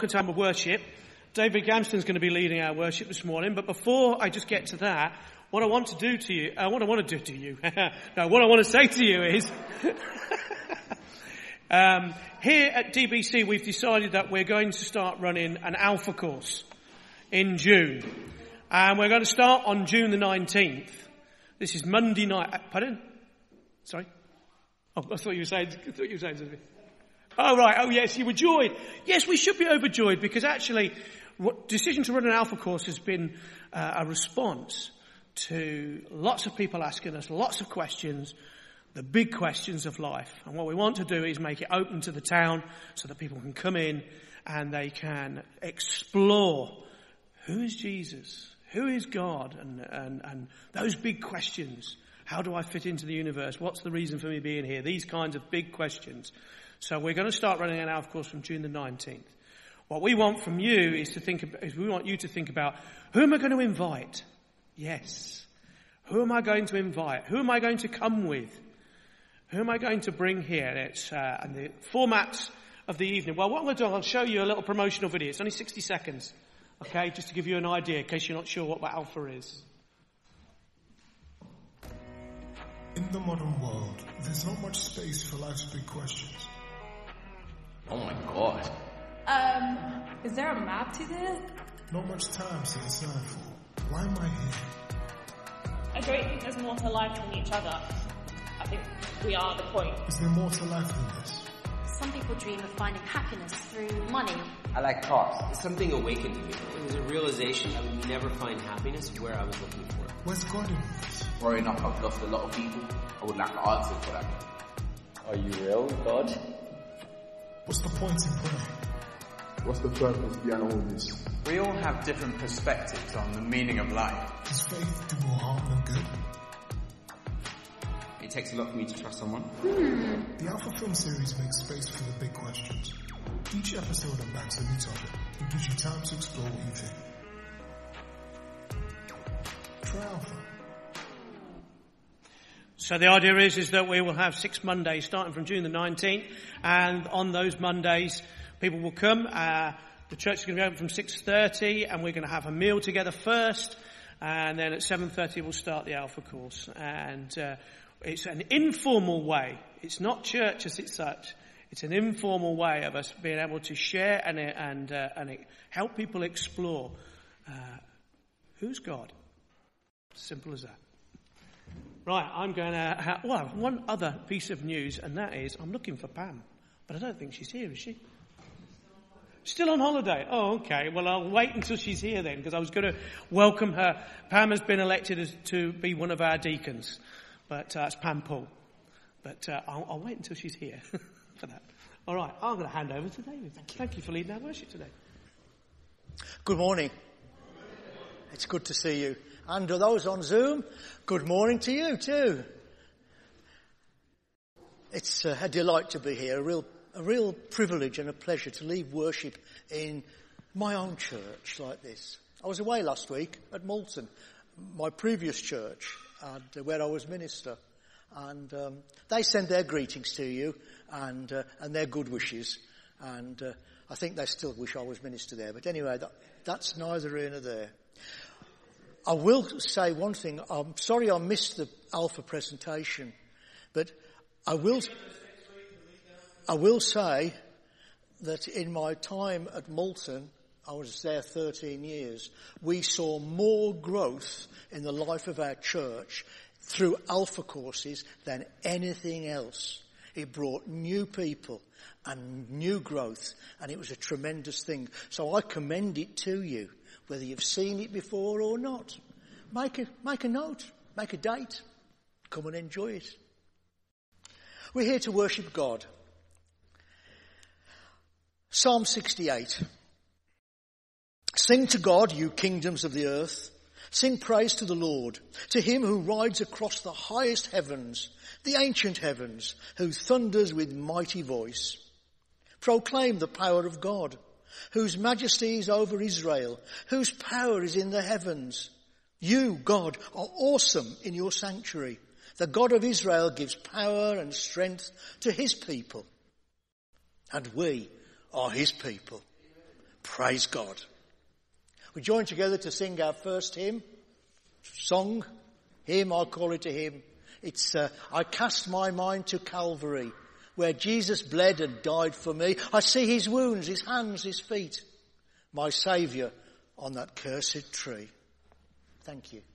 Time of worship. David Gamston's going to be leading our worship this morning, but before I just get to that, what I want to say to you is, here at DBC we've decided that we're going to start running an Alpha course in June. And we're going to start on June the 19th. This is Monday night. Pardon? Sorry? Oh, I thought you were saying something. Oh, right. Oh, yes, you were joyed. Yes, we should be overjoyed because actually, decision to run an Alpha course has been a response to lots of people asking us lots of questions, the big questions of life. And what we want to do is make it open to the town so that people can come in and they can explore who is Jesus, who is God, and those big questions. How do I fit into the universe? What's the reason for me being here? These kinds of big questions. So we're going to start running an Alpha course from June the 19th. What we want from you is we want you to think about, who am I going to invite? Yes. Who am I going to invite? Who am I going to come with? Who am I going to bring here? And the formats of the evening. Well, what I'm going to do, I'll show you a little promotional video. It's only 60 seconds. Okay, just to give you an idea in case you're not sure what Alpha is. In the modern world, there's not much space for life's big questions. Oh my God. Is there a map to this? Not much time to decide for. Why am I here? I don't think there's more to life than each other. I think we are the point. Is there more to life than this? Some people dream of finding happiness through money. I like cars. Something awakened to me. It was a realization I would never find happiness where I was looking for it. Where's God in this? Growing up, I've lost a lot of people. I would like an answer for that. Are you real, God? What's the point in praying? What's the purpose behind all this? We all have different perspectives on the meaning of life. Does faith do more harm than good? It takes a lot for me to trust someone. The Alpha Film series makes space for the big questions. Each episode unpacks a new topic and gives you time to explore what you think. Try Alpha. So the idea is that we will have 6 Mondays starting from June the 19th, and on those Mondays people will come. The church is going to be open from 6:30, and we're going to have a meal together first, and then at 7:30 we'll start the Alpha course. And it's an informal way. It's not church as it's such. It's an informal way of us being able to share and help people explore who's God. Simple as that. Right, I'm going to have one other piece of news, and that is I'm looking for Pam, but I don't think she's here, is she? Still on holiday? Oh, okay. Well, I'll wait until she's here then, because I was going to welcome her. Pam has been elected to be one of our deacons, but it's Pam Paul. But I'll wait until she's here for that. All right, I'm going to hand over to David. Thank you for leading our worship today. Good morning. It's good to see you. And to those on Zoom, good morning to you too. It's a delight to be here, a real privilege and a pleasure to lead worship in my own church like this. I was away last week at Malton, my previous church, where I was minister. And they send their greetings to you and their good wishes. And I think they still wish I was minister there. But anyway, that's neither here nor there. I will say one thing. I'm sorry I missed the Alpha presentation, but I will say that in my time at Malton, I was there 13 years, we saw more growth in the life of our church through Alpha courses than anything else. It brought new people and new growth, and it was a tremendous thing. So I commend it to you, whether you've seen it before or not. Make a note, make a date, come and enjoy it. We're here to worship God. Psalm 68. Sing to God, you kingdoms of the earth. Sing praise to the Lord, to him who rides across the highest heavens, the ancient heavens, who thunders with mighty voice. Proclaim the power of God, whose majesty is over Israel, whose power is in the heavens. You, God, are awesome in your sanctuary. The God of Israel gives power and strength to his people. And we are his people. Praise God. We join together to sing our first hymn, I call it a hymn. It's, I cast my mind to Calvary, where Jesus bled and died for me. I see his wounds, his hands, his feet, my Saviour on that cursed tree. Thank you.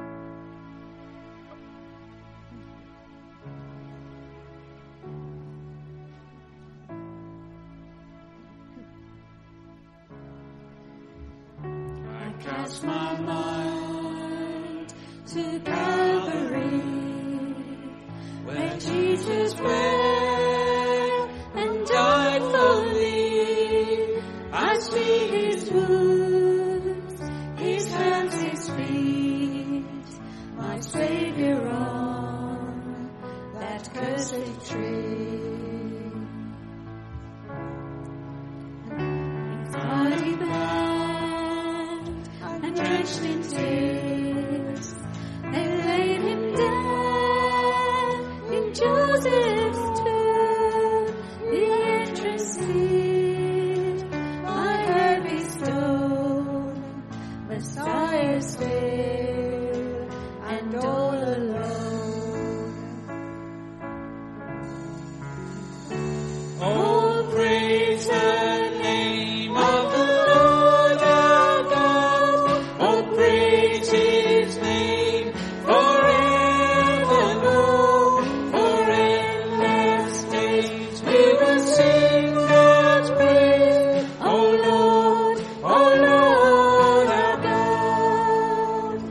I cast my mind to Calvary, where Jesus bled and died for me. I see his wounds, his hands, his feet, my Saviour on that cursed tree. His body bound and drenched in tears, they laid him down in Joseph's tomb. The entrance seat, my heavy stone, Messiah's there, and all alone. Oh, praise the name of the Lord our God. Oh, praise his name forevermore. For endless days we will sing God's praise. Oh Lord our God.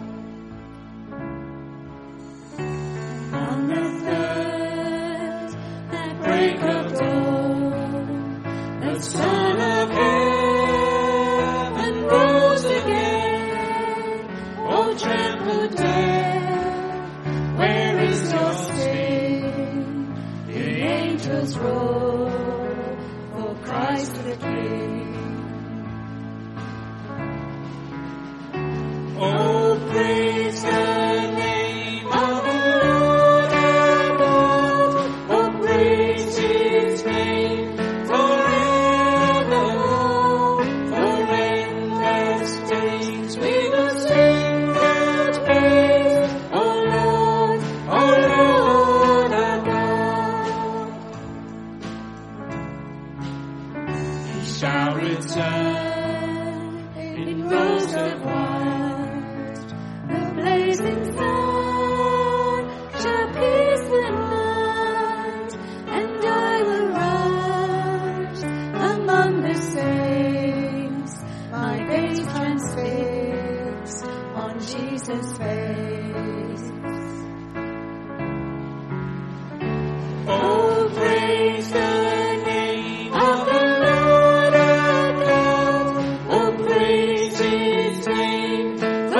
On the third, at break of dawn, the Son of Heaven rose again. Oh, trampled death, where is your sting? The angels roar for Christ the King. Oh, praise the name of the Lord our God. Oh, praise his name forevermore. For endless days we will sing God's praise. Oh Lord our God. He shall return in robes of white. The blazing sun shall pierce the night, and I will rise among the saints, my gaze transfixed on Jesus' face. Oh, praise the name of the Lord our God. Oh, praise his name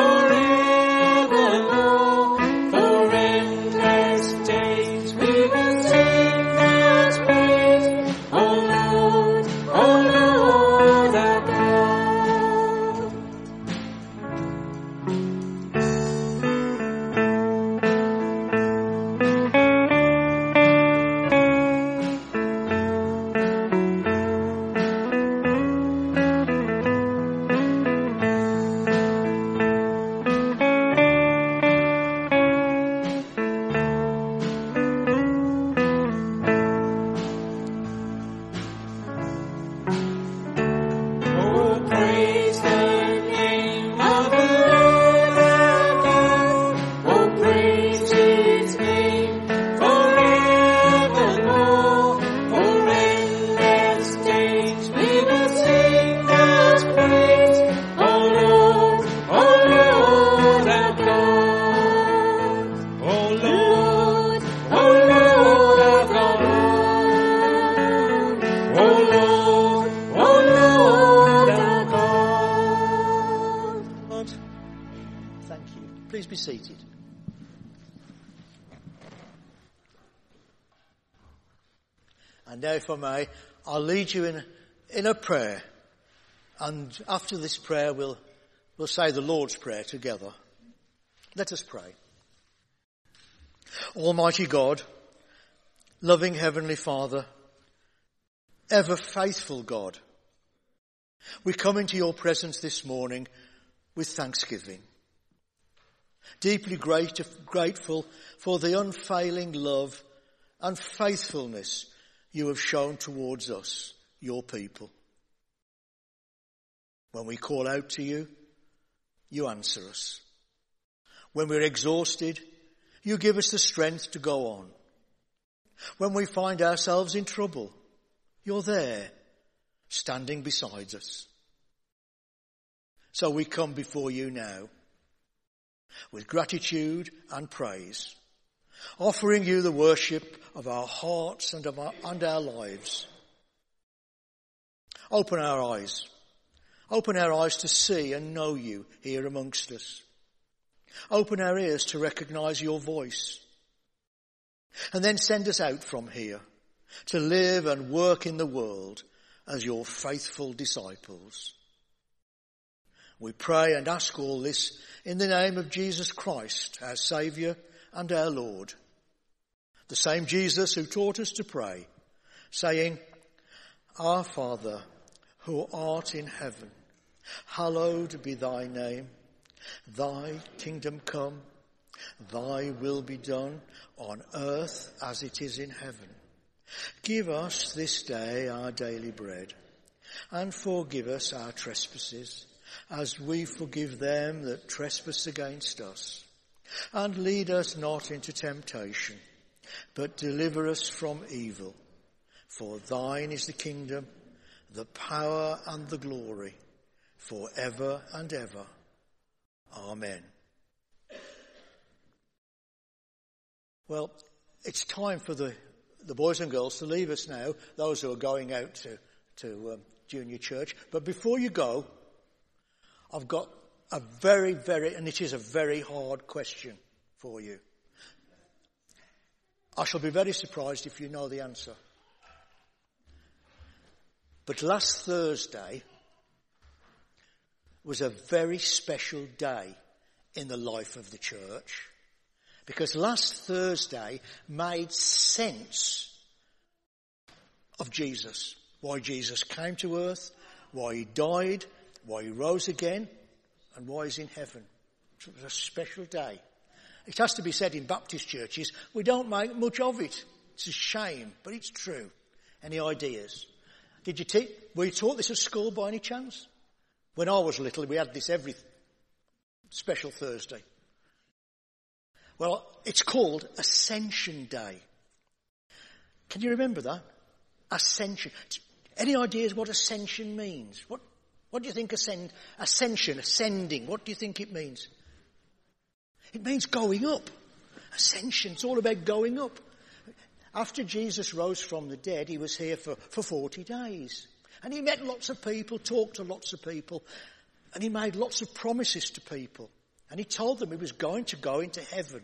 forevermore. For endless days we will sing God's praise. Oh Lord our God. Oh, praise the name of the Lord our God. Oh, praise his name forevermore. For endless days we will sing God's praise. Oh Lord our God. Oh Lord our God. Oh Lord our God. Lord, thank you. Please be seated. And now, if I may, I'll lead you in a prayer. And after this prayer, we'll say the Lord's Prayer together. Let us pray. Almighty God, loving Heavenly Father, ever faithful God, We come into your presence this morning with thanksgiving. Deeply grateful for the unfailing love and faithfulness you have shown towards us, your people. When we call out to you, you answer us. When we're exhausted, you give us the strength to go on. When we find ourselves in trouble, you're there, standing beside us. So we come before you now with gratitude and praise, offering you the worship of our hearts and our lives. Open our eyes. Open our eyes to see and know you here amongst us. Open our ears to recognize your voice. And then send us out from here to live and work in the world as your faithful disciples. We pray and ask all this in the name of Jesus Christ, our Saviour and our Lord. The same Jesus who taught us to pray, saying, Our Father, who art in heaven, hallowed be thy name. Thy kingdom come, thy will be done on earth as it is in heaven. Give us this day our daily bread, and forgive us our trespasses, as we forgive them that trespass against us. And lead us not into temptation, but deliver us from evil. For thine is the kingdom, the power and the glory, for ever and ever. Amen. Well, it's time for the boys and girls to leave us now, those who are going out to junior church. But before you go, I've got a very, and it is a very hard question for you. I shall be very surprised if you know the answer. But last Thursday was a very special day in the life of the church, because last Thursday made sense of Jesus, why Jesus came to earth, why he died, why he rose again, and why he's in heaven. It was a special day. It has to be said in Baptist churches, we don't make much of it. It's a shame, but it's true. Any ideas? Were you taught this at school by any chance? When I was little, we had this every special Thursday. Well, it's called Ascension Day. Can you remember that? Ascension. Any ideas what ascension means? What do you think ascension, ascending, what do you think it means? It means going up. Ascension, it's all about going up. After Jesus rose from the dead, he was here for 40 days. And he met lots of people, talked to lots of people, and he made lots of promises to people. And he told them he was going to go into heaven.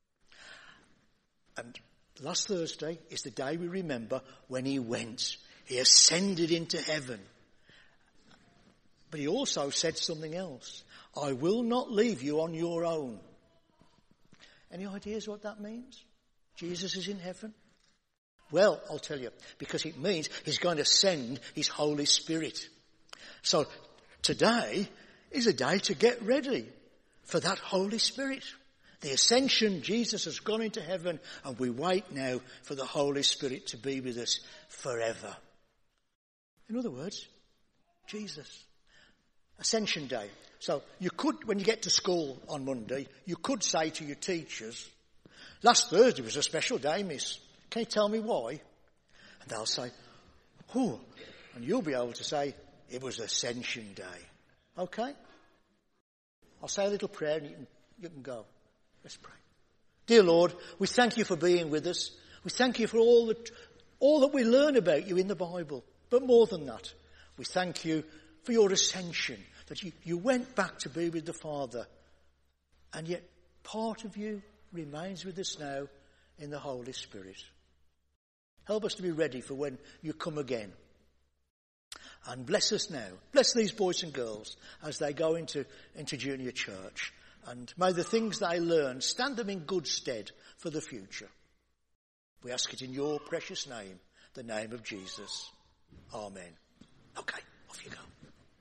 And last Thursday is the day we remember when he went. He ascended into heaven. But he also said something else. I will not leave you on your own. Any ideas what that means? Jesus is in heaven? Well, I'll tell you, because it means he's going to send his Holy Spirit. So today is a day to get ready for that Holy Spirit. The ascension, Jesus has gone into heaven, and we wait now for the Holy Spirit to be with us forever. In other words, Jesus. Ascension Day. So you could, when you get to school on Monday, you could say to your teachers, last Thursday was a special day, miss. Can you tell me why? And they'll say, oh, and you'll be able to say, it was Ascension Day. Okay? I'll say a little prayer and you can go. Let's pray. Dear Lord, we thank you for being with us. We thank you for all that we learn about you in the Bible. But more than that, we thank you for your ascension, that you went back to be with the Father. And yet part of you remains with us now in the Holy Spirit. Help us to be ready for when you come again. And bless us now. Bless these boys and girls as they go into junior church. And may the things they learn stand them in good stead for the future. We ask it in your precious name, the name of Jesus. Amen. Okay, off you go.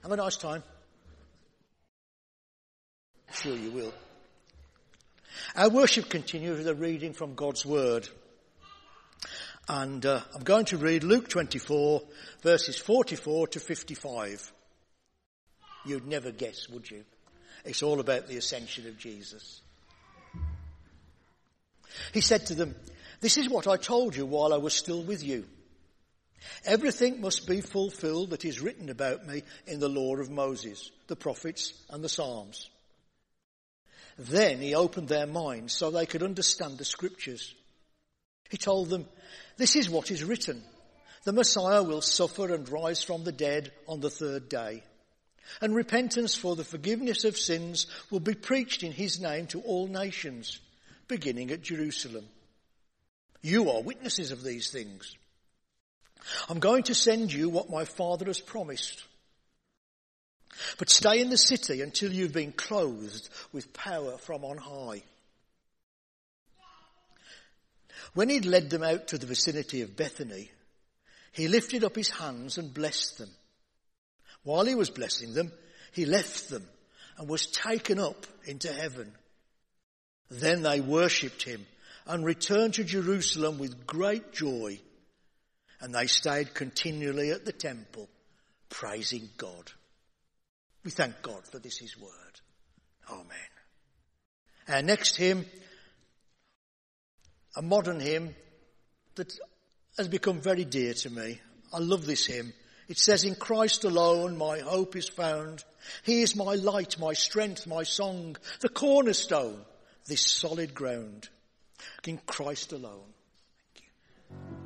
Have a nice time. Sure you will. Our worship continues with a reading from God's Word. And I'm going to read Luke 24, verses 44 to 55. You'd never guess, would you? It's all about the ascension of Jesus. He said to them, "This is what I told you while I was still with you. Everything must be fulfilled that is written about me in the law of Moses, the prophets, and the Psalms." Then he opened their minds so they could understand the scriptures. He told them, "This is what is written. The Messiah will suffer and rise from the dead on the third day. And repentance for the forgiveness of sins will be preached in his name to all nations, beginning at Jerusalem. You are witnesses of these things. I'm going to send you what my Father has promised. But stay in the city until you've been clothed with power from on high." When he'd led them out to the vicinity of Bethany, he lifted up his hands and blessed them. While he was blessing them, he left them and was taken up into heaven. Then they worshipped him and returned to Jerusalem with great joy. And they stayed continually at the temple, praising God. We thank God for this, his word. Amen. Our next hymn, a modern hymn that has become very dear to me. I love this hymn. It says, "In Christ alone my hope is found. He is my light, my strength, my song, the cornerstone, this solid ground. In Christ alone." Thank you.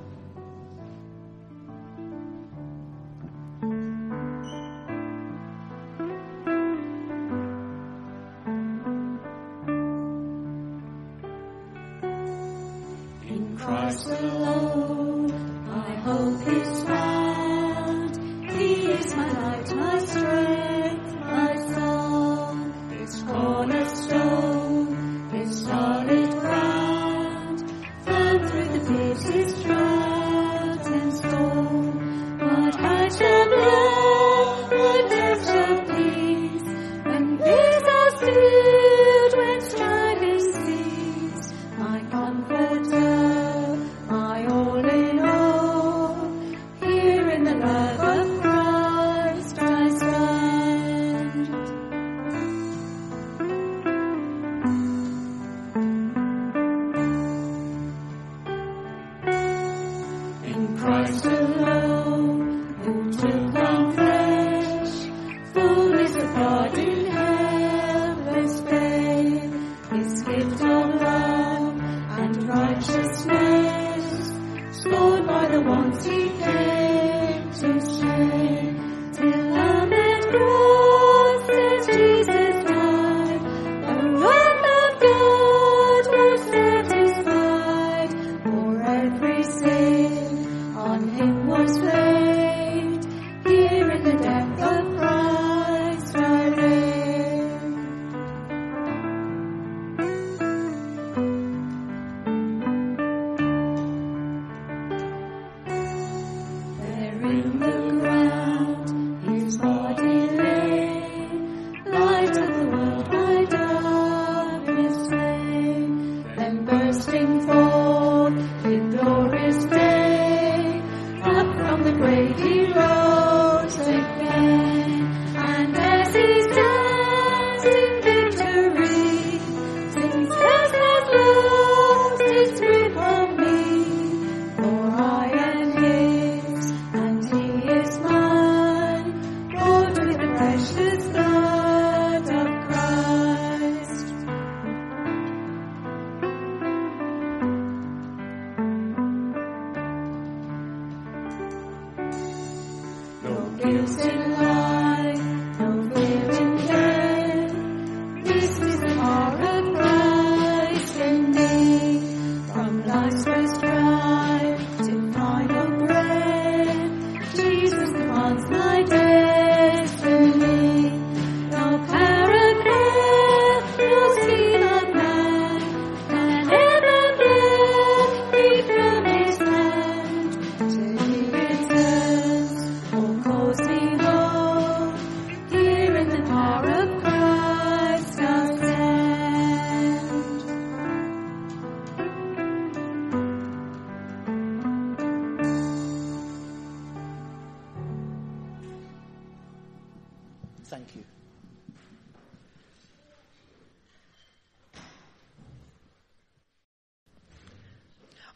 Christ alone, my hope is found. He is my light, my strength, my song, His cornerstone, His solid ground. Firm through the fiercest drought and storm. What height shall love, what depth shall peace, when fears are stilled, when striving cease. My comforter, my all in all,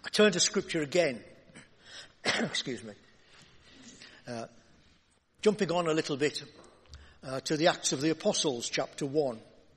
turn to Scripture again. Excuse me. Jumping on a little bit to the Acts of the Apostles, chapter 1.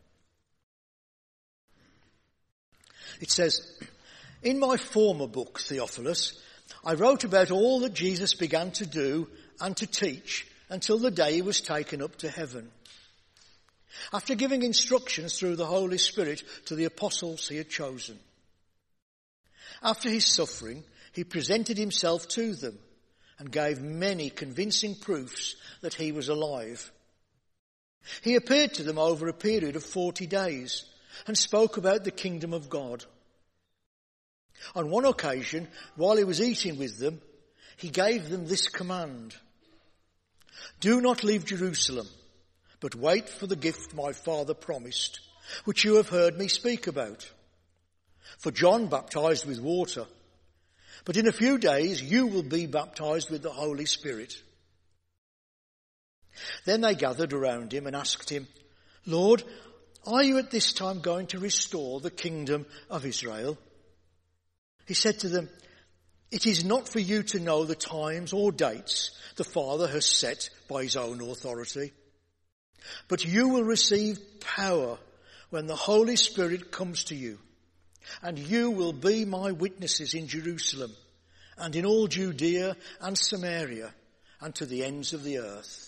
It says, "In my former book, Theophilus, I wrote about all that Jesus began to do and to teach until the day he was taken up to heaven. After giving instructions through the Holy Spirit to the apostles he had chosen. After his suffering, he presented himself to them and gave many convincing proofs that he was alive. He appeared to them over a period of 40 days and spoke about the kingdom of God. On one occasion, while he was eating with them, he gave them this command: 'Do not leave Jerusalem, but wait for the gift my Father promised, which you have heard me speak about. For John baptized with water, but in a few days you will be baptized with the Holy Spirit.' Then they gathered around him and asked him, 'Lord, are you at this time going to restore the kingdom of Israel?' He said to them, 'It is not for you to know the times or dates the Father has set by his own authority. But you will receive power when the Holy Spirit comes to you, and you will be my witnesses in Jerusalem and in all Judea and Samaria and to the ends of the earth.'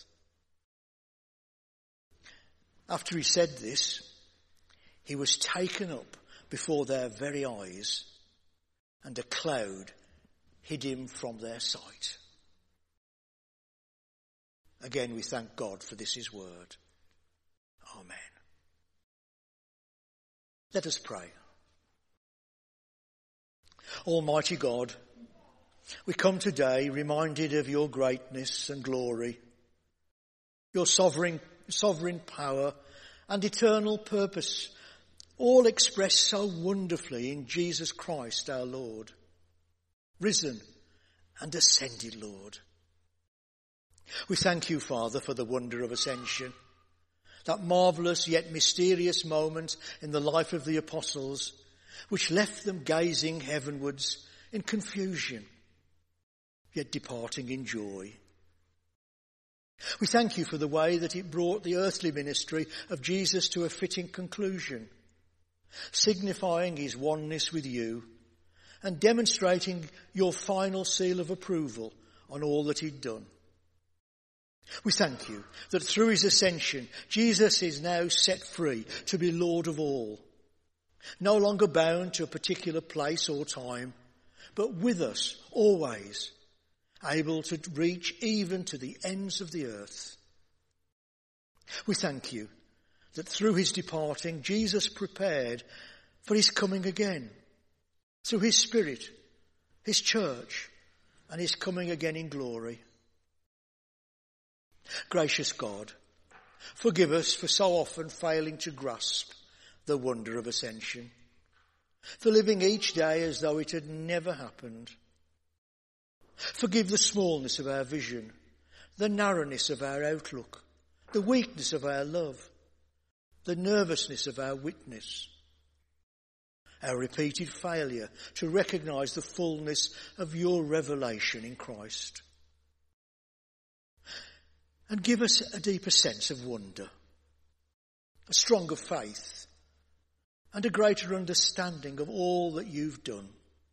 After he said this, he was taken up before their very eyes, and a cloud hid him from their sight." Again, we thank God for this, his word. Amen. Let us pray. Almighty God, we come today reminded of your greatness and glory, your sovereign power and eternal purpose, all expressed so wonderfully in Jesus Christ our Lord, risen and ascended Lord. We thank you, Father, for the wonder of ascension, that marvellous yet mysterious moment in the life of the apostles, which left them gazing heavenwards in confusion, yet departing in joy. We thank you for the way that it brought the earthly ministry of Jesus to a fitting conclusion, signifying his oneness with you and demonstrating your final seal of approval on all that he'd done. We thank you that through his ascension, Jesus is now set free to be Lord of all, no longer bound to a particular place or time, but with us always, able to reach even to the ends of the earth. We thank you that through his departing, Jesus prepared for his coming again, through his Spirit, his church, and his coming again in glory. Gracious God, forgive us for so often failing to grasp the wonder of ascension, for living each day as though it had never happened. Forgive the smallness of our vision, the narrowness of our outlook, the weakness of our love, the nervousness of our witness, our repeated failure to recognise the fullness of your revelation in Christ. And give us a deeper sense of wonder, a stronger faith, and a greater understanding of all that you've done.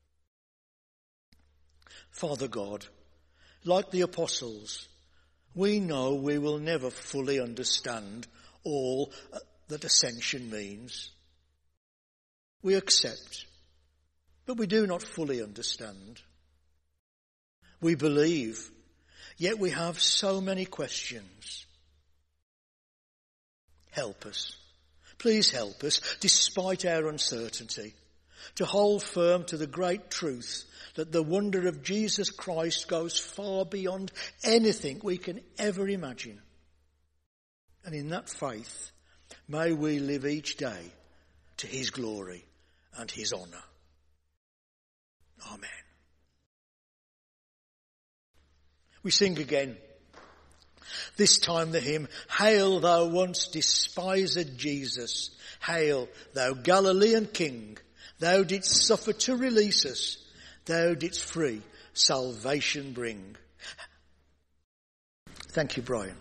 Father God, like the apostles, we know we will never fully understand all that ascension means. We accept, but we do not fully understand. We believe, yet we have so many questions. Help us. Please help us, despite our uncertainty, to hold firm to the great truth that the wonder of Jesus Christ goes far beyond anything we can ever imagine. And in that faith, may we live each day to his glory and his honour. Amen. We sing again, this time the hymn, Hail thou once despised Jesus, hail thou Galilean King, thou didst suffer to release us, thou didst free salvation bring. Thank you, Brian.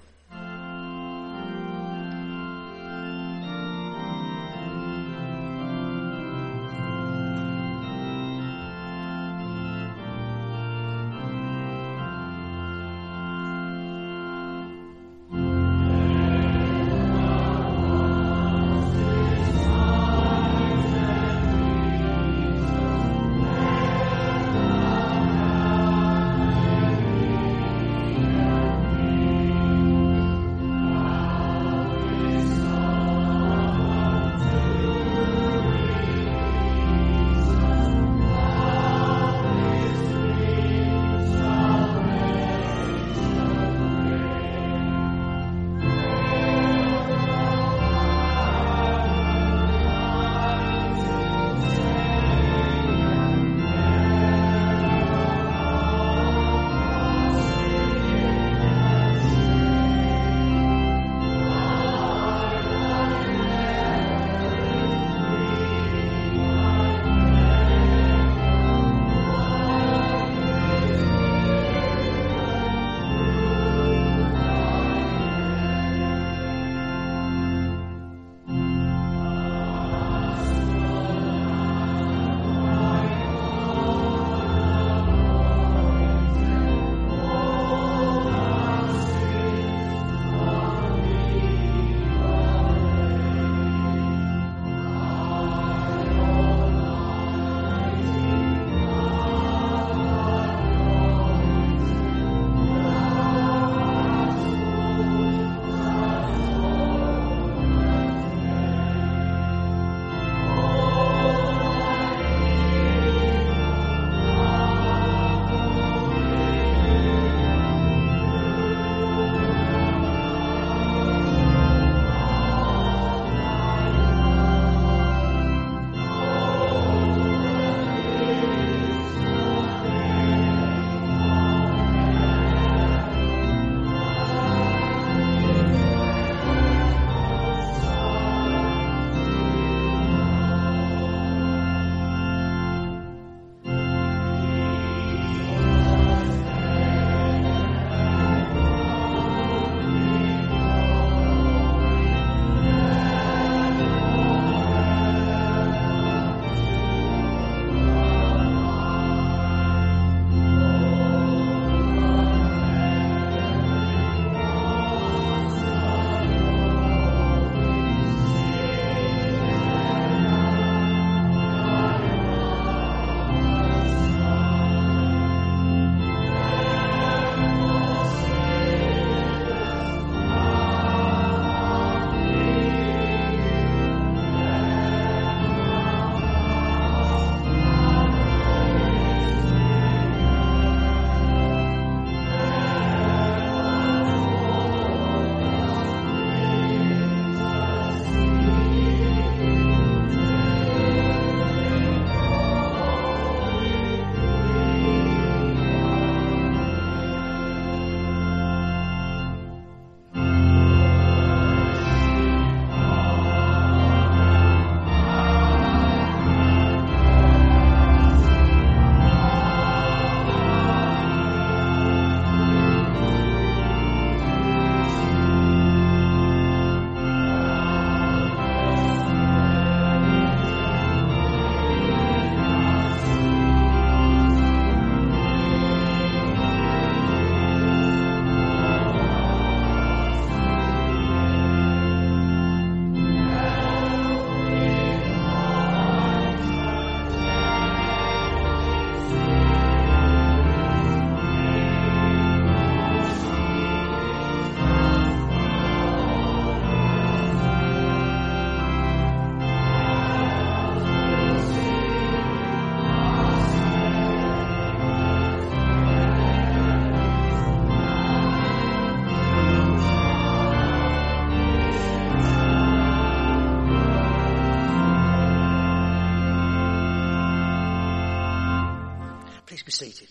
Please be seated.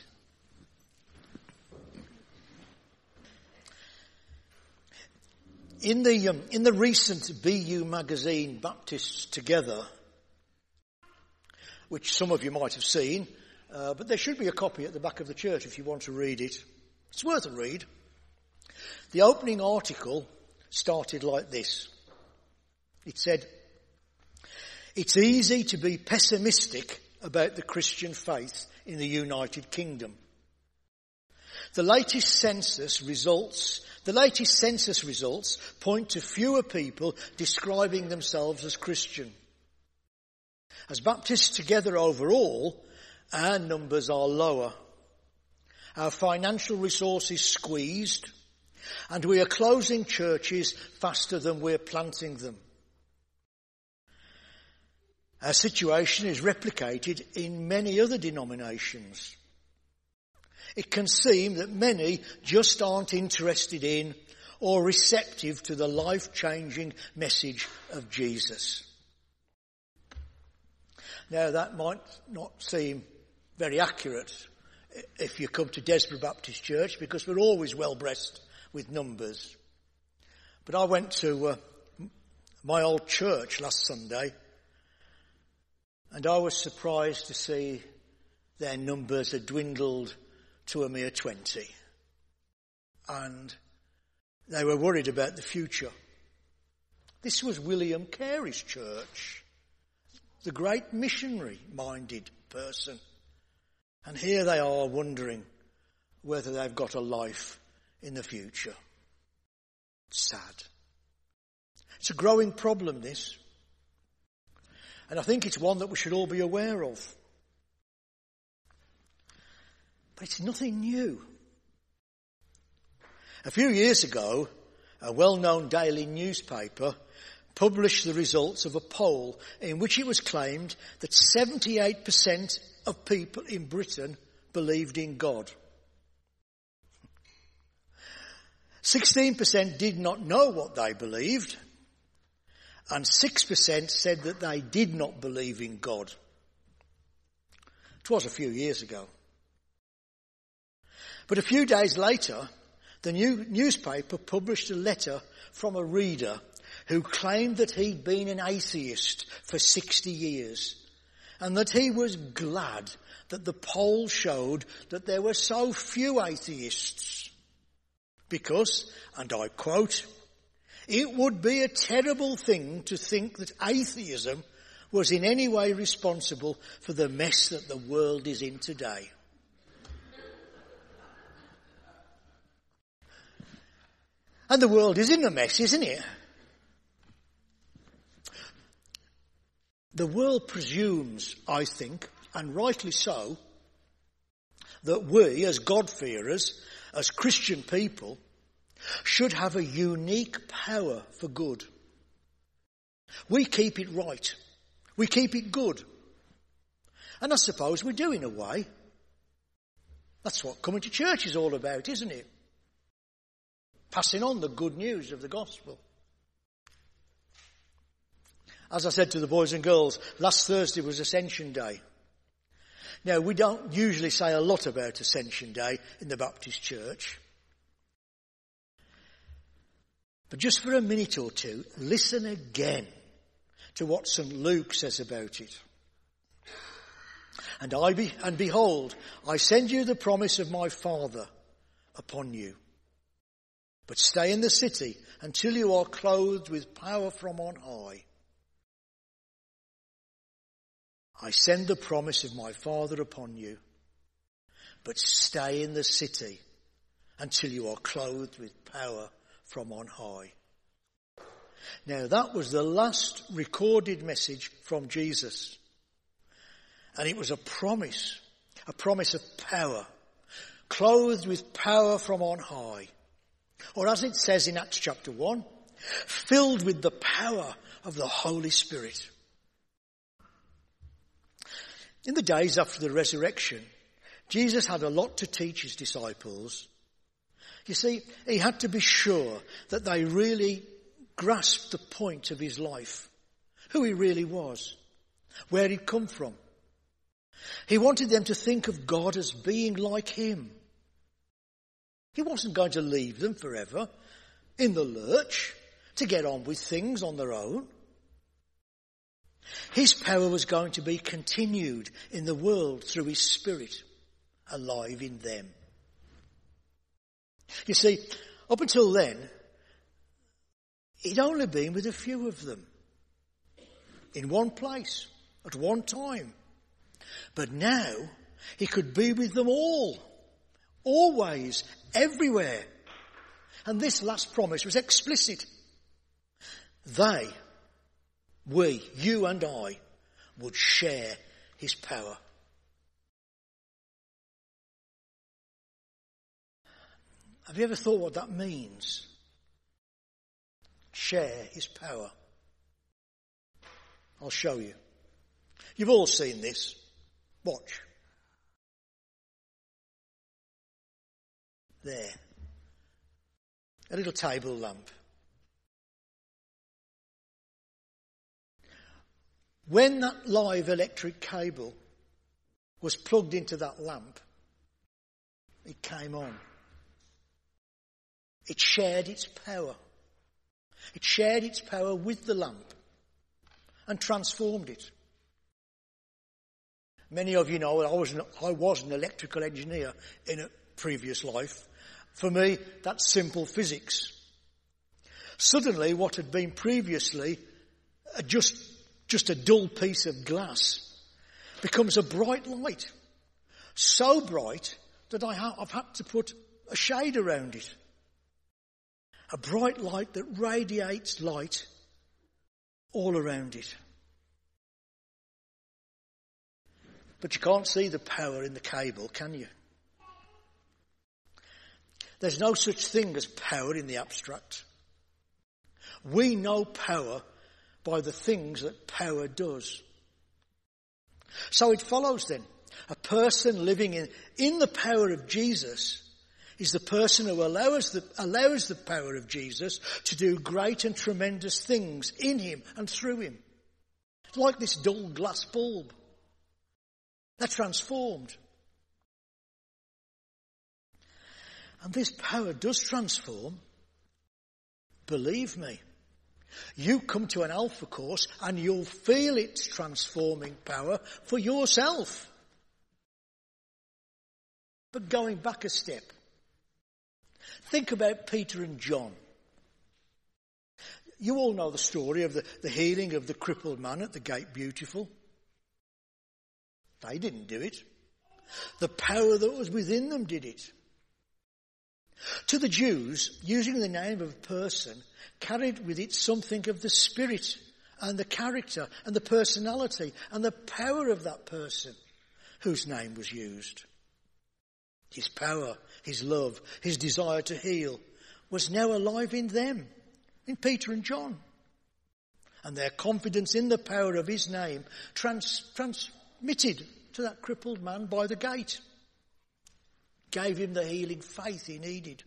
In the recent BU magazine Baptists Together, which some of you might have seen, but there should be a copy at the back of the church if you want to read it. It's worth a read. The opening article started like this. It said, "It's easy to be pessimistic about the Christian faith in the United Kingdom. The latest census results point to fewer people describing themselves as Christian. As Baptists together overall, our numbers are lower. Our financial resources squeezed, and we are closing churches faster than we're planting them. Our situation is replicated in many other denominations. It can seem that many just aren't interested in or receptive to the life-changing message of Jesus." Now, that might not seem very accurate if you come to Desborough Baptist Church, because we're always well-blessed with numbers. But I went to my old church last Sunday, and I was surprised to see their numbers had dwindled to a mere 20. And they were worried about the future. This was William Carey's church, the great missionary-minded person. And here they are wondering whether they've got a life in the future. It's sad. It's a growing problem, this. And I think it's one that we should all be aware of. But it's nothing new. A few years ago, a well-known daily newspaper published the results of a poll in which it was claimed that 78% of people in Britain believed in God. 16% did not know what they believed, and 6% said that they did not believe in God. It was a few years ago. But a few days later, the newspaper published a letter from a reader who claimed that he'd been an atheist for 60 years and that he was glad that the poll showed that there were so few atheists because, and I quote, "It would be a terrible thing to think that atheism was in any way responsible for the mess that the world is in today." And the world is in a mess, isn't it? The world presumes, I think, and rightly so, that we, as God-fearers, as Christian people, should have a unique power for good. We keep it right. We keep it good. And I suppose we do in a way. That's what coming to church is all about, isn't it? Passing on the good news of the gospel. As I said to the boys and girls, last Thursday was Ascension Day. Now, we don't usually say a lot about Ascension Day in the Baptist Church. But just for a minute or two, listen again to what St. Luke says about it. And behold, I send you the promise of my Father upon you. But stay in the city until you are clothed with power from on high. I send the promise of my Father upon you. But stay in the city until you are clothed with power from on high. Now that was the last recorded message from Jesus. And it was a promise of power, clothed with power from on high. Or as it says in Acts chapter 1, filled with the power of the Holy Spirit. In the days after the resurrection, Jesus had a lot to teach his disciples. You see, he had to be sure that they really grasped the point of his life, who he really was, where he'd come from. He wanted them to think of God as being like him. He wasn't going to leave them forever in the lurch to get on with things on their own. His power was going to be continued in the world through his Spirit, alive in them. You see, up until then, he'd only been with a few of them, in one place, at one time. But now, he could be with them all, always, everywhere. And this last promise was explicit. We, you and I, would share his power. Have you ever thought what that means? Share his power. I'll show you. You've all seen this. Watch. There. A little table lamp. When that live electric cable was plugged into that lamp, it came on. It shared its power. It shared its power with the lamp and transformed it. Many of you know I was an electrical engineer in a previous life. For me, that's simple physics. Suddenly, what had been previously just a dull piece of glass becomes a bright light. So bright that I've had to put a shade around it. A bright light that radiates light all around it. But you can't see the power in the cable, can you? There's no such thing as power in the abstract. We know power by the things that power does. So it follows then, a person living in the power of Jesus is the person who allows the power of Jesus to do great and tremendous things in him and through him. Like this dull glass bulb. They're transformed. And this power does transform. Believe me. You come to an Alpha course and you'll feel its transforming power for yourself. But going back a step, think about Peter and John. You all know the story of the healing of the crippled man at the Gate Beautiful. They didn't do it. The power that was within them did it. To the Jews, using the name of a person carried with it something of the spirit and the character and the personality and the power of that person whose name was used. His power, his love, his desire to heal was now alive in them, in Peter and John. And their confidence in the power of his name transmitted to that crippled man by the gate. Gave him the healing faith he needed.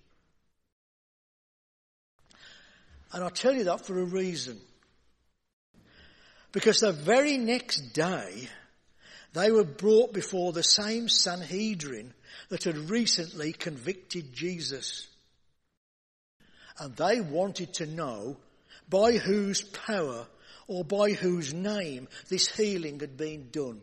And I tell you that for a reason. Because the very next day, they were brought before the same Sanhedrin that had recently convicted Jesus. And they wanted to know by whose power or by whose name this healing had been done.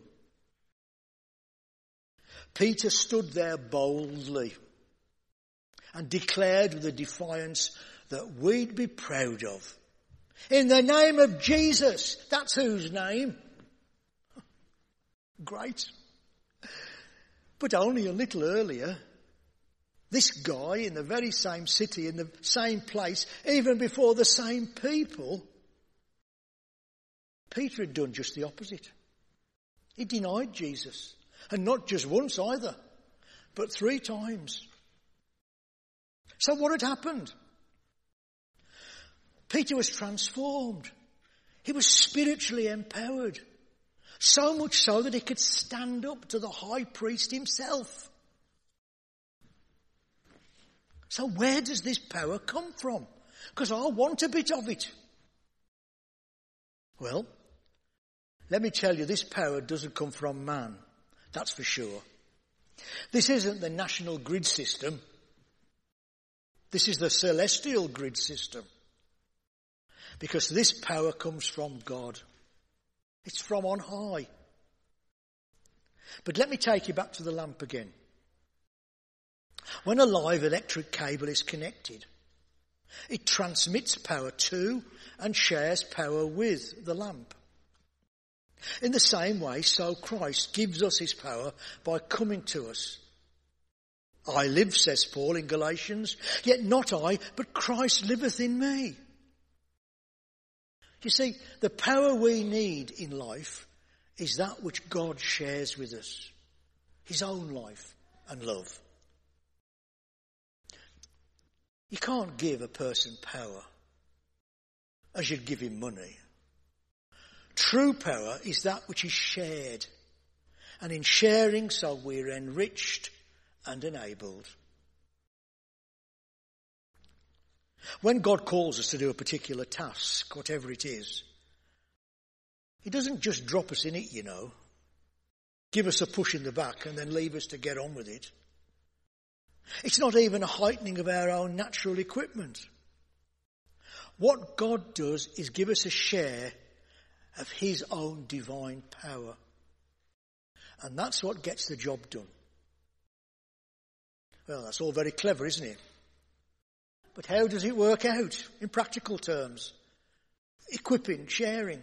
Peter stood there boldly and declared with a defiance that we'd be proud of. In the name of Jesus, that's whose name. Great. But only a little earlier, this guy in the very same city, in the same place, even before the same people, Peter had done just the opposite. He denied Jesus. And not just once either, but 3 times. So what had happened? Peter was transformed. He was spiritually empowered. So much so that he could stand up to the high priest himself. So where does this power come from? Because I want a bit of it. Well, let me tell you, this power doesn't come from man. That's for sure. This isn't the national grid system. This is the celestial grid system. Because this power comes from God. It's from on high. But let me take you back to the lamp again. When a live electric cable is connected, it transmits power to and shares power with the lamp. In the same way, so Christ gives us his power by coming to us. I live, says Paul in Galatians, yet not I, but Christ liveth in me. You see, the power we need in life is that which God shares with us, his own life and love. You can't give a person power as you'd give him money. True power is that which is shared, and in sharing so we're enriched and enabled. When God calls us to do a particular task, whatever it is, he doesn't just drop us in it, you know, give us a push in the back and then leave us to get on with it. It's not even a heightening of our own natural equipment. What God does is give us a share of his own divine power. And that's what gets the job done. Well, that's all very clever, isn't it? But how does it work out in practical terms? Equipping, sharing.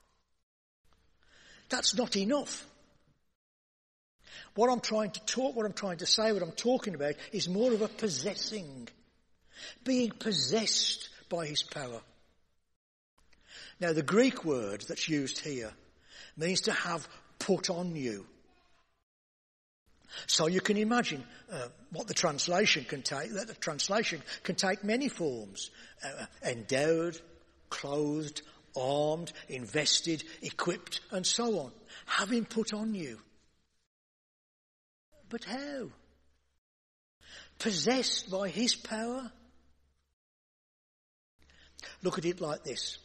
That's not enough. What I'm trying to say, what I'm talking about is more of a possessing. Being possessed by his power. Now, the Greek word that's used here means to have put on you. So you can imagine what the translation can take. That the translation can take many forms. Endowed, clothed, armed, invested, equipped, and so on. Having put on you. But how? Possessed by his power? Look at it like this.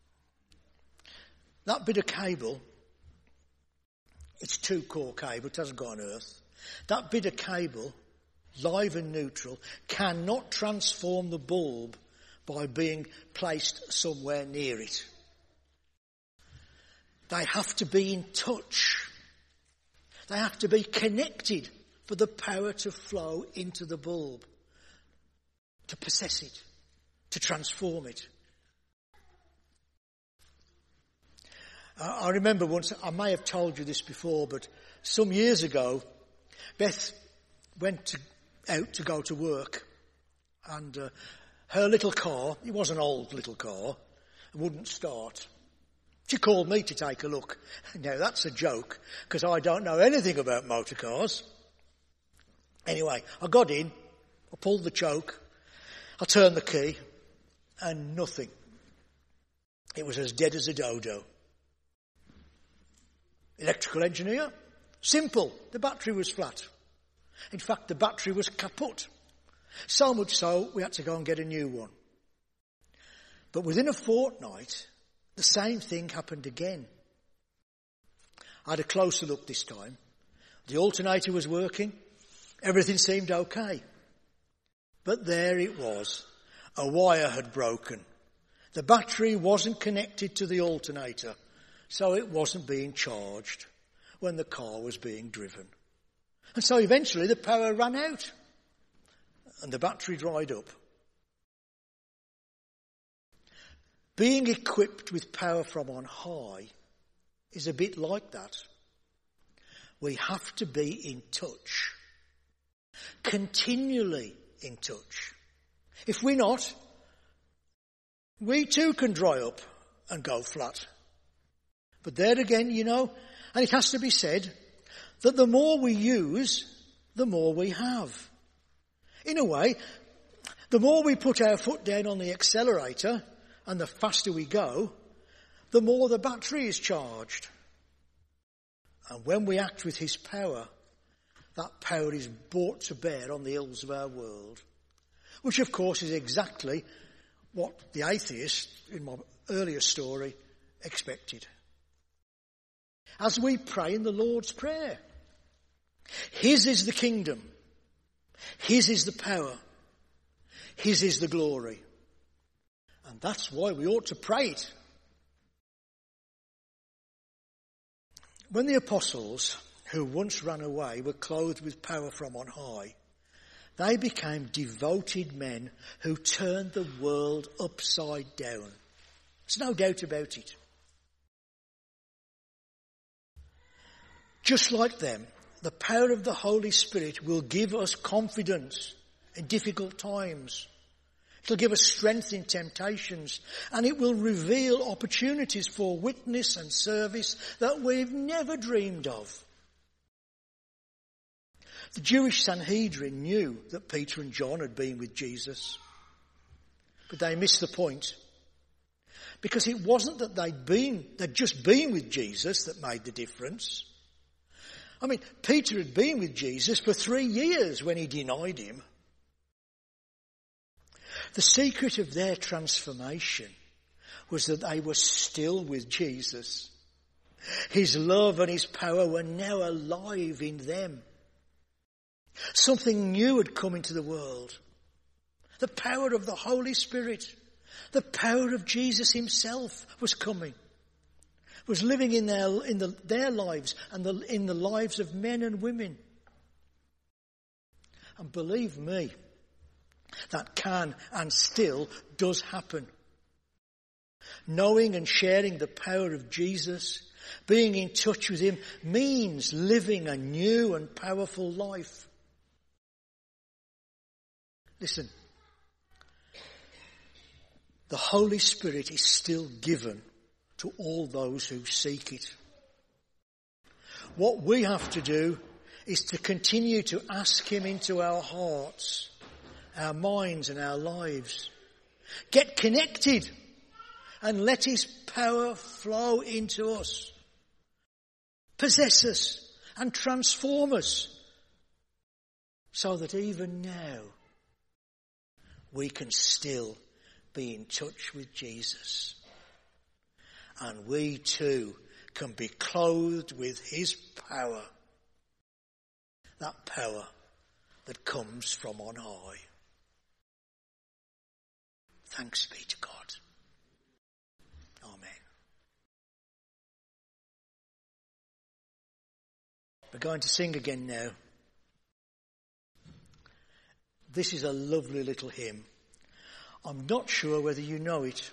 That bit of cable, it's 2-core cable, it hasn't got an earth. That bit of cable, live and neutral, cannot transform the bulb by being placed somewhere near it. They have to be in touch. They have to be connected for the power to flow into the bulb, to possess it, to transform it. I remember once, I may have told you this before, but some years ago, Beth went out to go to work, and her little car, it was an old little car, wouldn't start. She called me to take a look. Now that's a joke, because I don't know anything about motor cars. Anyway, I got in, I pulled the choke, I turned the key, and nothing. It was as dead as a dodo. Electrical engineer? Simple. The battery was flat. In fact, the battery was kaput. So much so, we had to go and get a new one. But within a fortnight, the same thing happened again. I had a closer look this time. The alternator was working. Everything seemed okay. But there it was. A wire had broken. The battery wasn't connected to the alternator, so it wasn't being charged when the car was being driven. And so eventually the power ran out and the battery dried up. Being equipped with power from on high is a bit like that. We have to be in touch. Continually in touch. If we're not, we too can dry up and go flat. But there again, you know, and it has to be said that the more we use, the more we have. In a way, the more we put our foot down on the accelerator and the faster we go, the more the battery is charged. And when we act with his power, that power is brought to bear on the ills of our world. Which of course is exactly what the atheist in my earlier story expected. As we pray in the Lord's Prayer, his is the kingdom, his is the power, his is the glory. And that's why we ought to pray it. When the apostles, who once ran away, were clothed with power from on high, they became devoted men who turned the world upside down. There's no doubt about it. Just like them, the power of the Holy Spirit will give us confidence in difficult times. It'll give us strength in temptations, and it will reveal opportunities for witness and service that we've never dreamed of. The Jewish Sanhedrin knew that Peter and John had been with Jesus, but they missed the point. Because it wasn't that they'd just been with Jesus that made the difference. I mean, Peter had been with Jesus for 3 years when he denied him. The secret of their transformation was that they were still with Jesus. His love and his power were now alive in them. Something new had come into the world. The power of the Holy Spirit, the power of Jesus himself was coming, was living in their lives and in the lives of men and women. And believe me, that can and still does happen. Knowing and sharing the power of Jesus, being in touch with him, means living a new and powerful life. Listen, the Holy Spirit is still given to all those who seek it. What we have to do is to continue to ask him into our hearts, our minds and our lives. Get connected and let his power flow into us, possess us and transform us, so that even now we can still be in touch with Jesus. And we too can be clothed with his power. That power that comes from on high. Thanks be to God. Amen. We're going to sing again now. This is a lovely little hymn. I'm not sure whether you know it.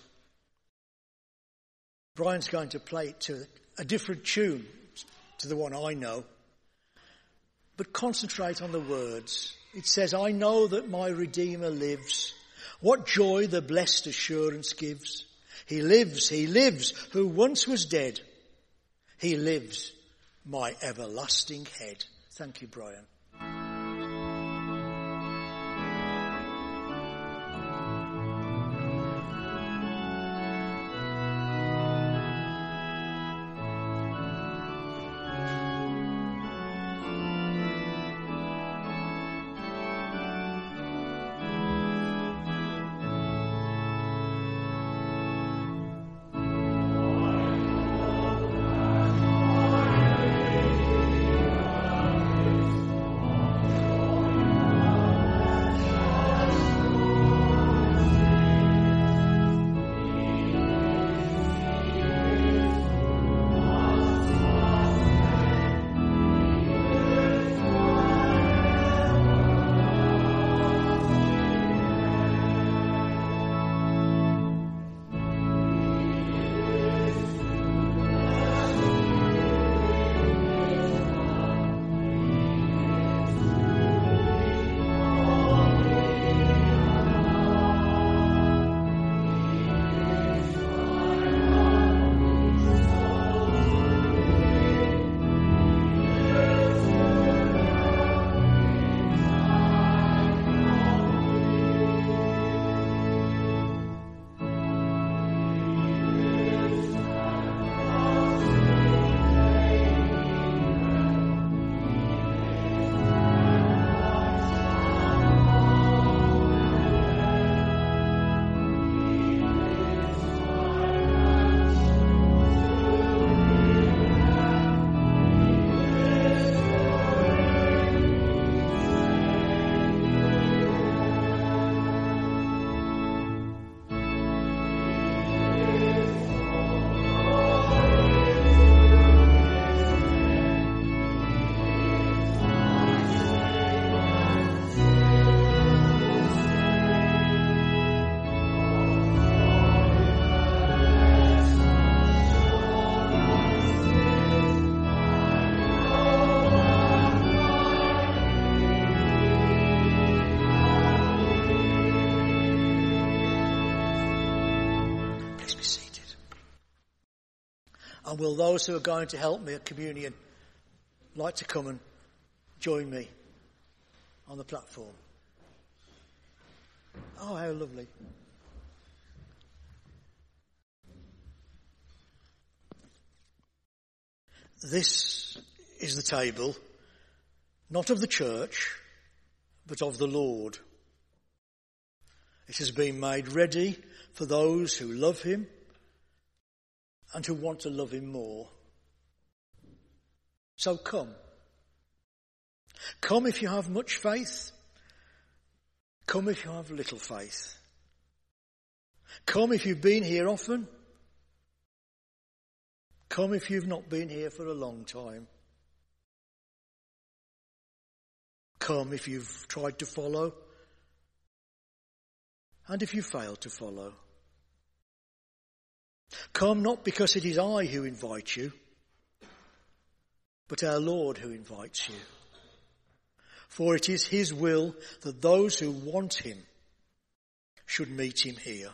Brian's going to play it to a different tune to the one I know. But concentrate on the words. It says, I know that my Redeemer lives. What joy the blessed assurance gives. He lives, who once was dead. He lives, my everlasting head. Thank you, Brian. And will those who are going to help me at communion like to come and join me on the platform? Oh, how lovely. This is the table, not of the church, but of the Lord. It has been made ready for those who love him and who want to love him more. So come. Come if you have much faith. Come if you have little faith. Come if you've been here often. Come if you've not been here for a long time. Come if you've tried to follow. And if you failed to follow. Come not because it is I who invite you, but our Lord who invites you. For it is his will that those who want him should meet him here.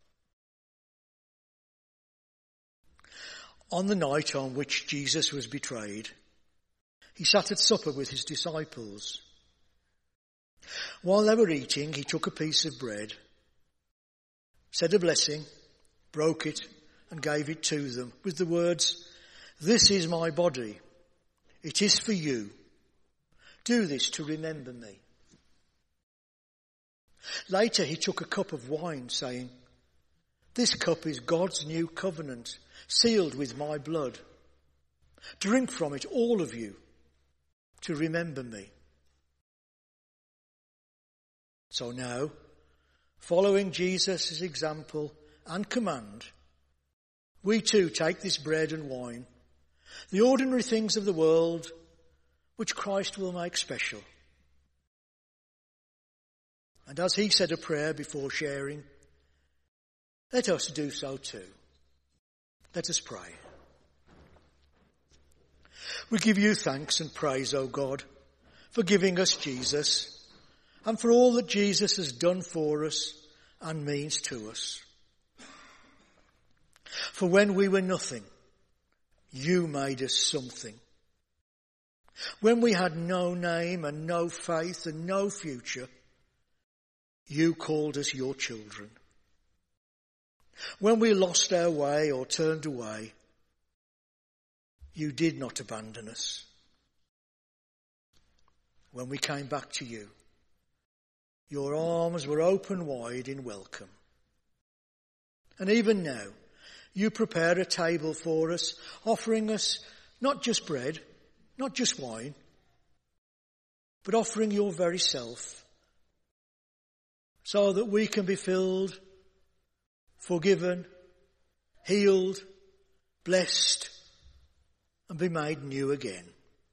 On the night on which Jesus was betrayed, he sat at supper with his disciples. While they were eating, he took a piece of bread, said a blessing, broke it, and gave it to them with the words, "This is my body. It is for you. Do this to remember me." Later he took a cup of wine, saying, "This cup is God's new covenant, sealed with my blood. Drink from it, all of you, to remember me." So now, following Jesus' example and command, we too take this bread and wine, the ordinary things of the world, which Christ will make special. And as he said a prayer before sharing, let us do so too. Let us pray. We give you thanks and praise, O God, for giving us Jesus and for all that Jesus has done for us and means to us. For when we were nothing, you made us something. When we had no name and no faith and no future, you called us your children. When we lost our way or turned away, you did not abandon us. When we came back to you, your arms were open wide in welcome. And even now, you prepare a table for us, offering us not just bread, not just wine, but offering your very self, so that we can be filled, forgiven, healed, blessed, and be made new again.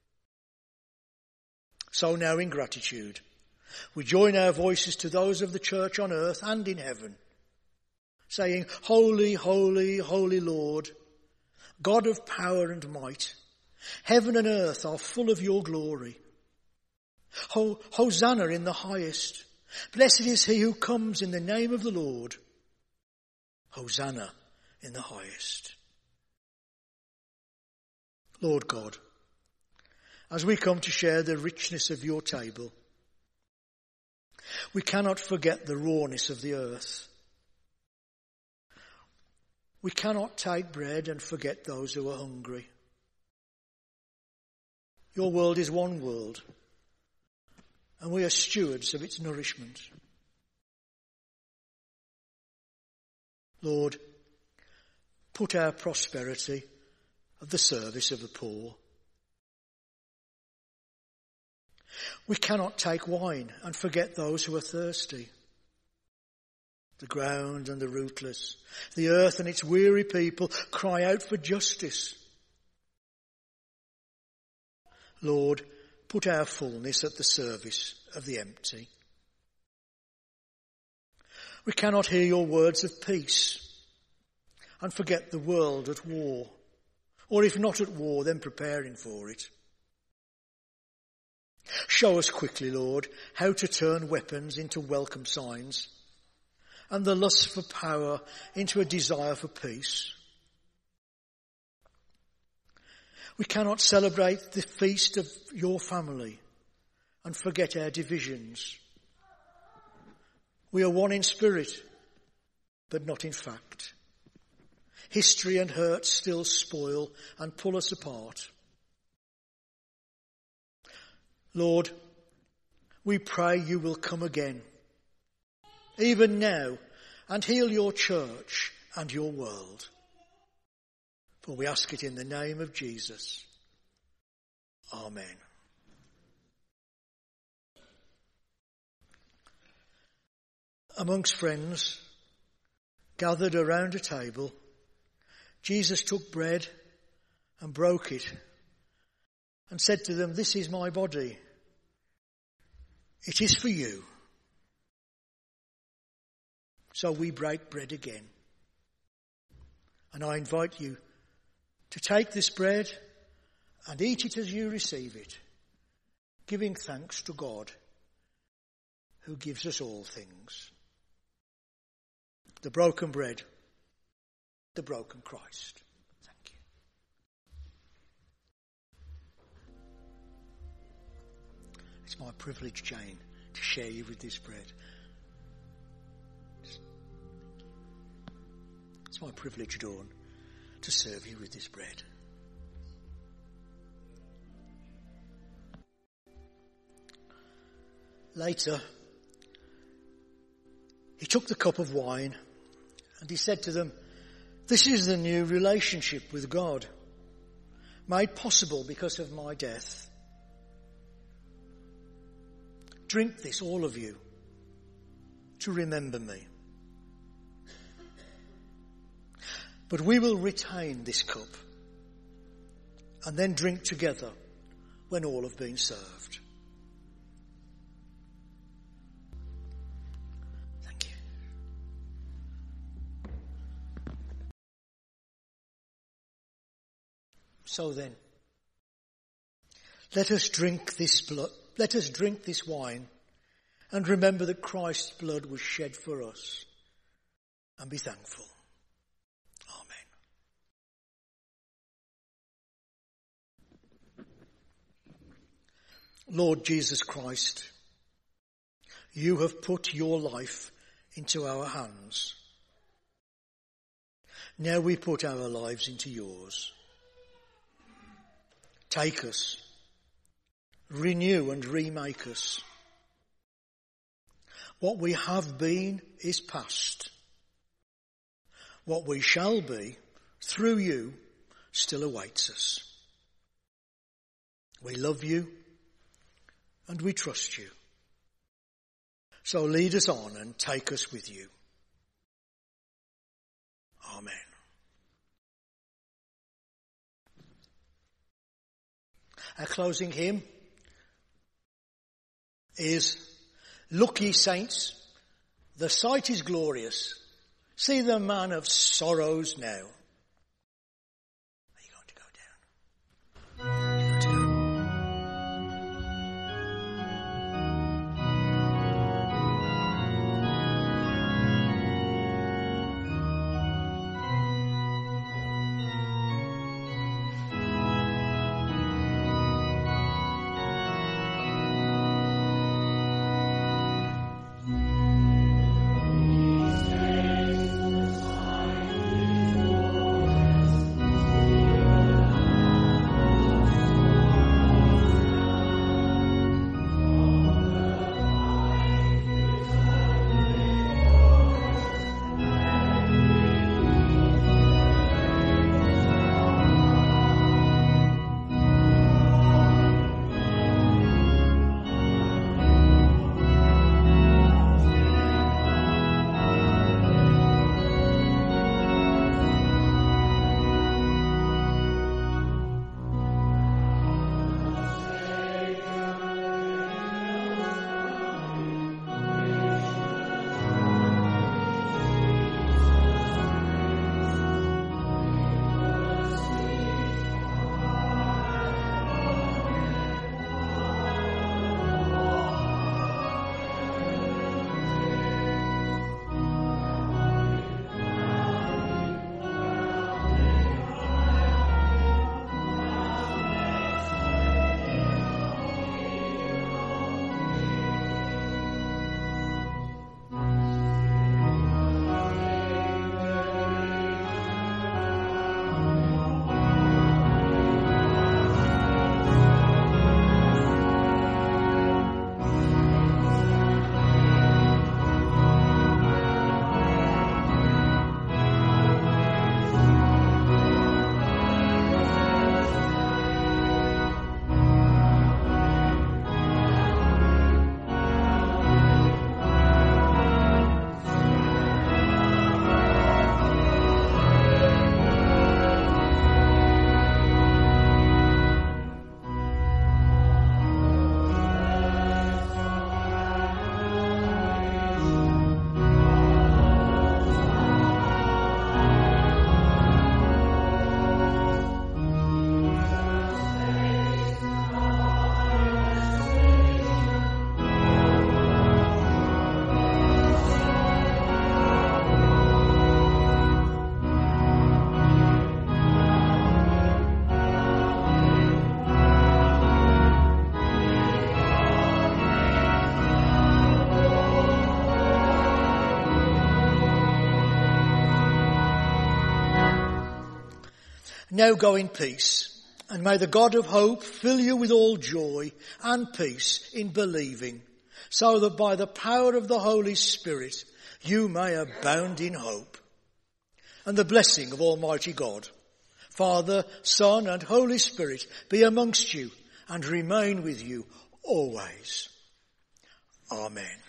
So now in gratitude, we join our voices to those of the church on earth and in heaven, saying, "Holy, holy, holy Lord, God of power and might, heaven and earth are full of your glory. Hosanna in the highest. Blessed is he who comes in the name of the Lord. Hosanna in the highest." Lord God, as we come to share the richness of your table, we cannot forget the rawness of the earth. We cannot take bread and forget those who are hungry. Your world is one world, and we are stewards of its nourishment. Lord, put our prosperity at the service of the poor. We cannot take wine and forget those who are thirsty. The ground and the rootless, the earth and its weary people cry out for justice. Lord, put our fullness at the service of the empty. We cannot hear your words of peace and forget the world at war, or if not at war, then preparing for it. Show us quickly, Lord, how to turn weapons into welcome signs, and the lust for power into a desire for peace. We cannot celebrate the feast of your family and forget our divisions. We are one in spirit, but not in fact. History and hurt still spoil and pull us apart. Lord, we pray you will come again, even now, and heal your church and your world. For we ask it in the name of Jesus. Amen. Amongst friends gathered around a table, Jesus took bread and broke it and said to them, "This is my body. It is for you." So we break bread again. And I invite you to take this bread and eat it as you receive it, giving thanks to God who gives us all things. The broken bread, the broken Christ. Thank you. It's my privilege, Jane, to share you with this bread. It's my privilege, Dawn, to serve you with this bread. Later, he took the cup of wine and he said to them, "This is the new relationship with God, made possible because of my death. Drink this, all of you, to remember me. But we will retain this cup and then drink together when all have been served." Thank you. So then, let us drink this wine and remember that Christ's blood was shed for us, and be thankful. Lord Jesus Christ, you have put your life into our hands. Now we put our lives into yours. Take us, renew and remake us. What we have been is past. What we shall be through you still awaits us. We love you and we trust you. So lead us on and take us with you. Amen. Our closing hymn is "Look ye saints, the sight is glorious. See the man of sorrows now." Are you going to go down? Thank you. Now go in peace, and may the God of hope fill you with all joy and peace in believing, so that by the power of the Holy Spirit you may abound in hope. And the blessing of Almighty God, Father, Son, and Holy Spirit be amongst you and remain with you always. Amen.